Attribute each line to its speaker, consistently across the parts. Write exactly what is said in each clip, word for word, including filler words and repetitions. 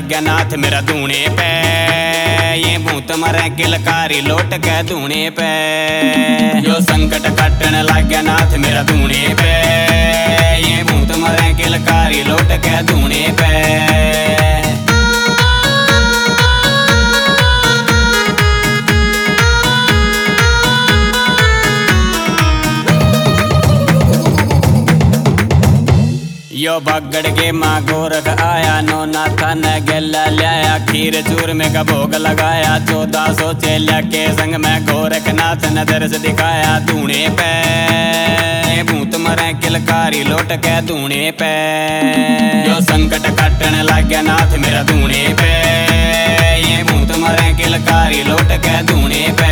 Speaker 1: गया नाथ मेरा धूने पे। ये भूत मरे किलकारी लोट के धूने पे। यो संकट कटने लग गया नाथ मेरा धूने पे। ये भूत मरे किलकारी लोट के धूने पे। यो बगड़ के माँ गोरख आया, नो नाथा ने गेला लिया। खीर चूर में का भोग लगाया, चौदह सौ चेला के संग में गोरख नाथ ने दर्श दिखाया धूने पे। भूत मरे किलकारी लोट के धूने पे। यो संकट कटने लग गया नाथ मेरा धूने पे। ये भूत मरे किलकारी लोट के धूने पे।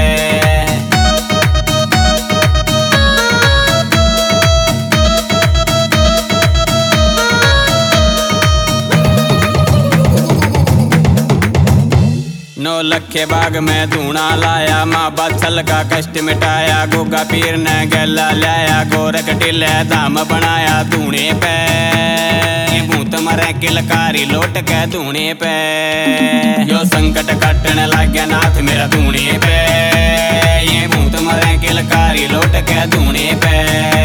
Speaker 1: नौ लखे बाग में धूना लाया, माँ बत्सल का कष्ट मिटाया। गोगा पीर ने गला लाया, गोरख टिले धाम बनाया धूने पे। भूत मरे किलकारी लोट के धूने पे। यो संकट कटने लग गया नाथ मेरा धूने पे। ये भूत मरे किलकारी लोट के धूने पे।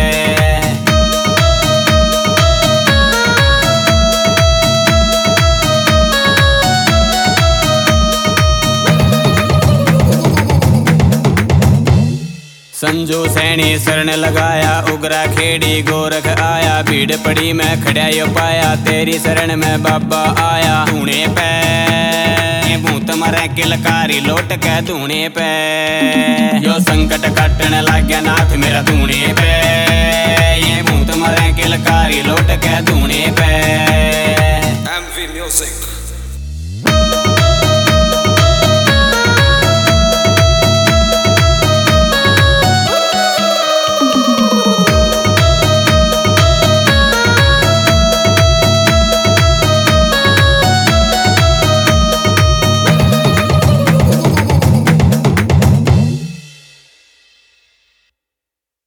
Speaker 1: संजू सैनी शरण लगाया, उगरा खेड़ी गोरख आया। भीड़ पड़ी मैं खड़ा यो पाया, तेरी शरण में बाबा आया धूने पे। भूत मरे किलकारी लोट के धूने पे। यो संकट कटने लग गया नाथ मेरा धूने पे। ये भूत मरे किलकारी लोट के धूने पे।
Speaker 2: M V Music।